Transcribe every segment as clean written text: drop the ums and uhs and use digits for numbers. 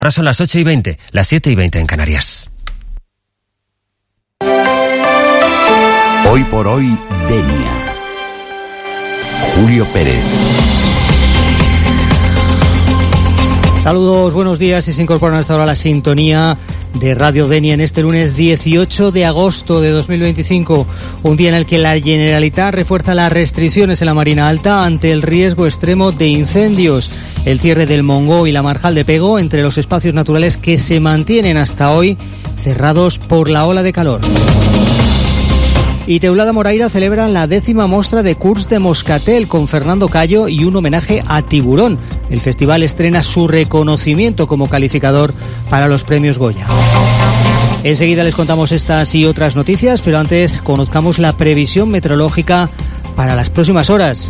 Ahora son las 8:20, las 7:20 en Canarias. Hoy por hoy, Denia. Julio Pérez. Saludos, buenos días, y se incorporan hasta ahora a la sintonía de Radio Denia en este lunes 18 de agosto de 2025, un día en el que la Generalitat refuerza las restricciones en la Marina Alta ante el riesgo extremo de incendios. El cierre del Mongó y la Marjal de Pego entre los espacios naturales que se mantienen hasta hoy cerrados por la ola de calor. Y Teulada Moraira celebra la 10ª mostra de Curs de Moscatel con Fernando Cayo y un homenaje a Tiburón. El festival estrena su reconocimiento como calificador para los premios Goya. Enseguida les contamos estas y otras noticias, pero antes conozcamos la previsión meteorológica para las próximas horas.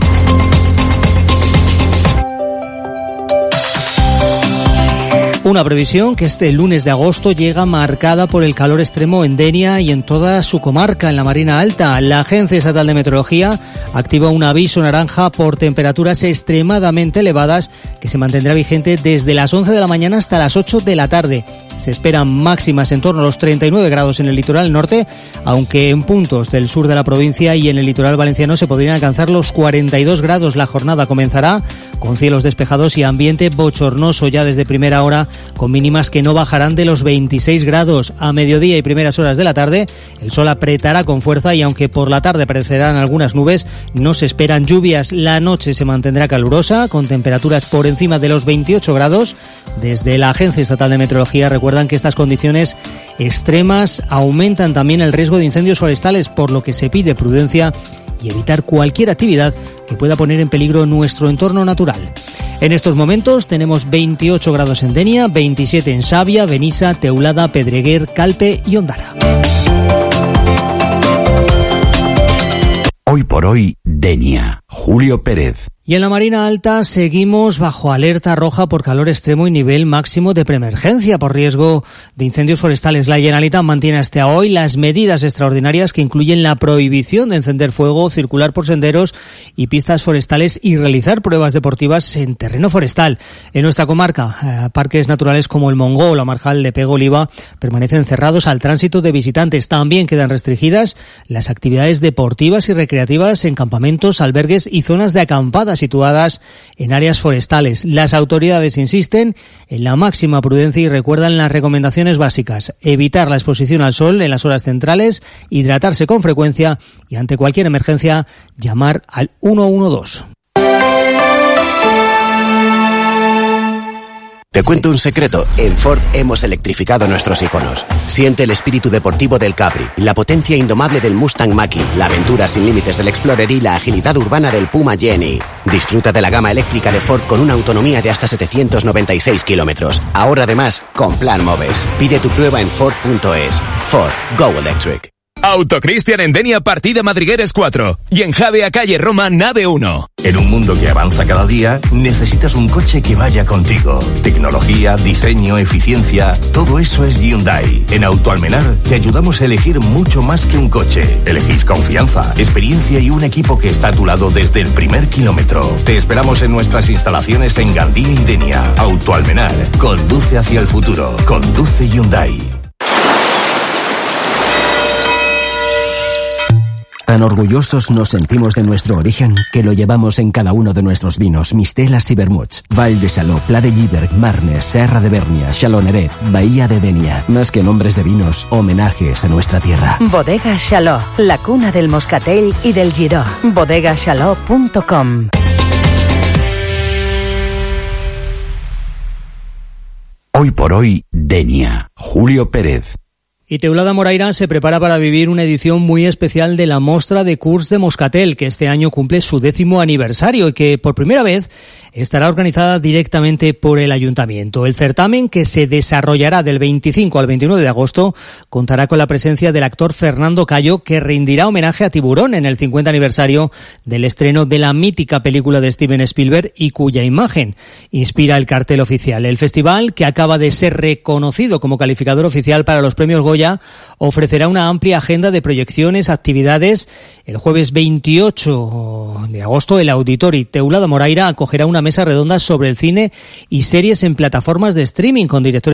Una previsión que este lunes de agosto llega marcada por el calor extremo en Denia y en toda su comarca, en la Marina Alta. La Agencia Estatal de Meteorología activa un aviso naranja por temperaturas extremadamente elevadas que se mantendrá vigente desde las 11 de la mañana hasta las 8 de la tarde. Se esperan máximas en torno a los 39 grados en el litoral norte, aunque en puntos del sur de la provincia y en el litoral valenciano se podrían alcanzar los 42 grados. La jornada comenzará con cielos despejados y ambiente bochornoso ya desde primera hora, con mínimas que no bajarán de los 26 grados. A mediodía y primeras horas de la tarde, el sol apretará con fuerza y aunque por la tarde aparecerán algunas nubes, no se esperan lluvias. La noche se mantendrá calurosa, con temperaturas por encima de los 28 grados. Desde la Agencia Estatal de Meteorología recuerdan que estas condiciones extremas aumentan también el riesgo de incendios forestales, por lo que se pide prudencia y evitar cualquier actividad que pueda poner en peligro nuestro entorno natural. En estos momentos tenemos 28 grados en Denia, 27 en Xàbia, Benissa, Teulada, Pedreguer, Calpe y Ondara. Hoy por hoy, Denia. Julio Pérez. Y en la Marina Alta seguimos bajo alerta roja por calor extremo y nivel máximo de preemergencia por riesgo de incendios forestales. La Generalitat mantiene hasta hoy las medidas extraordinarias que incluyen la prohibición de encender fuego, circular por senderos y pistas forestales y realizar pruebas deportivas en terreno forestal. En nuestra comarca, parques naturales como el Mongó o la Marjal de Pego Oliva permanecen cerrados al tránsito de visitantes. También quedan restringidas las actividades deportivas y recreativas en campamentos, albergues y zonas de acampada situadas en áreas forestales. Las autoridades insisten en la máxima prudencia y recuerdan las recomendaciones básicas: evitar la exposición al sol en las horas centrales, hidratarse con frecuencia y ante cualquier emergencia llamar al 112. Te cuento un secreto, en Ford hemos electrificado nuestros iconos. Siente el espíritu deportivo del Capri, la potencia indomable del Mustang Mach-E, la aventura sin límites del Explorer y la agilidad urbana del Puma Jenny. Disfruta de la gama eléctrica de Ford con una autonomía de hasta 796 kilómetros. Ahora además con Plan Moves. Pide tu prueba en Ford.es. Ford, Go Electric. Autocristian en Denia, partida Madrigueres 4 y en Javea, calle Roma, nave 1. En un mundo que avanza cada día, necesitas un coche que vaya contigo. Tecnología, diseño, eficiencia, todo eso es Hyundai. En Autoalmenar te ayudamos a elegir mucho más que un coche. Elegís confianza, experiencia y un equipo que está a tu lado desde el primer kilómetro. Te esperamos en nuestras instalaciones en Gandía y Denia. Autoalmenar, conduce hacia el futuro. Conduce Hyundai. Tan orgullosos nos sentimos de nuestro origen que lo llevamos en cada uno de nuestros vinos, mistelas y vermuts. Vall de Xaló, Pla de Lliberg, Marnes, Serra de Bernia, Xaloneret, Bahía de Denia. Más que nombres de vinos, homenajes a nuestra tierra. Bodega Xaló, la cuna del moscatel y del giró. bodegaxaló.com. Hoy por hoy, Denia. Julio Pérez. Y Teulada Moraira se prepara para vivir una edición muy especial de la Mostra de Curs de Moscatel, que este año cumple su 10º aniversario y que por primera vez estará organizada directamente por el Ayuntamiento. El certamen, que se desarrollará del 25 al 29 de agosto, contará con la presencia del actor Fernando Cayo, que rendirá homenaje a Tiburón en el 50 aniversario del estreno de la mítica película de Steven Spielberg y cuya imagen inspira el cartel oficial. El festival, que acaba de ser reconocido como calificador oficial para los premios Goya Moya ofrecerá una amplia agenda de proyecciones, actividades. El jueves 28 de agosto, el Auditori Teulada Moraira acogerá una mesa redonda sobre el cine y series en plataformas de streaming con directores